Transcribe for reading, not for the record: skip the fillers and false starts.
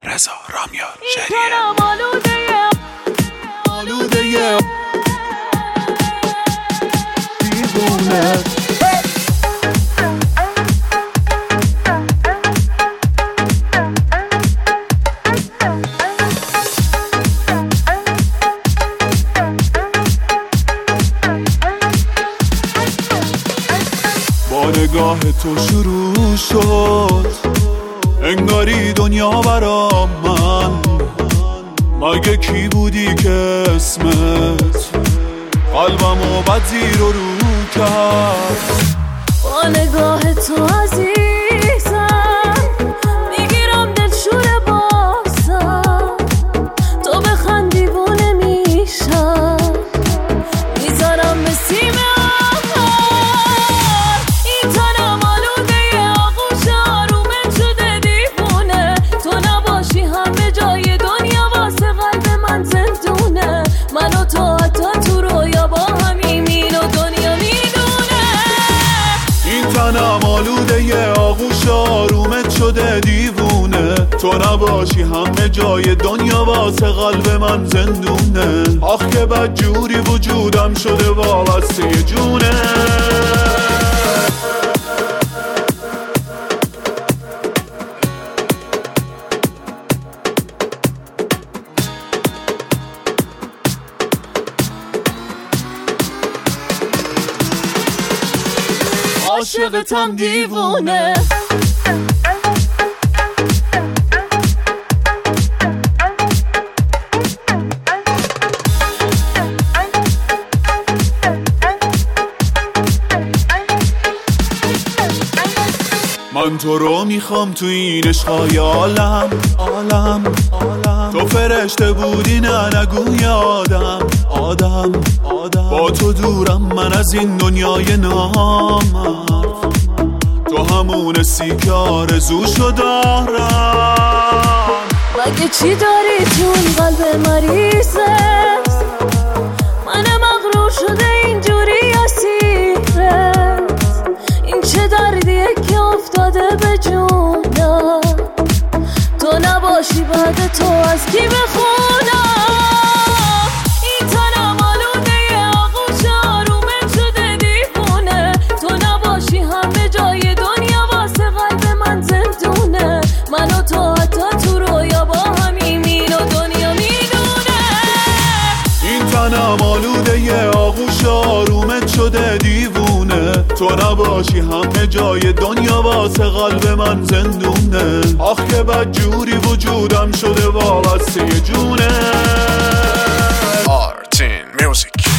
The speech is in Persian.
رضا رامیار شهریه. آلوده دیوونه با نگاه تو شروع شد انگاری دنیا برام من، مگه کی بودی که اسمت قلبمو بد زیر و رو کرد. با نگاه تو عزیزم میگیرم دلشور بازم، تو بخند دیوونه میشم میذارم به سیم آخر. این تنم آلوده آغوش آرومت شده دیوونه، تو نباشی همه جای دنیا واسه قلب من زندونه. من و تو حتی تو رویا با همین و دنیا میدونه. این تنم آلوده آغوش آرومت شده دیوونه، تو نباشی همه جای دنیا واسه قلب من زندونه. آخ که بد جوری وجودم شده وابسته جونه. عاشقتم دیوونه. من تو رو میخوام تو این عشقای عالم. تو فرشته بودی نه نگو یادم. آدم با تو دورم من از این دنیای نامرد، تو همون سی که آرزوشو دارم. مگه چی داری چون قلب مریضه، من مغرور شده اینجوری اسیرت. این چه دردیه که افتاده به جونم، تو نباشی بعد تو از کی بخونم. این تنم آلوده آغوش آرومت شده دیوونه، تو نباشی همه جای دنیا واسه قلب من زندونه. من و تو حتی تو رویا با همین و دنیا میدونه. این تنم آلوده آغوش آرومت شده دیوونه، تو نباشی همه جای دنیا واسه قلب من زندونه. آخ که بد جوری وجودم شده وابسته جونه. آرتین میوزیک.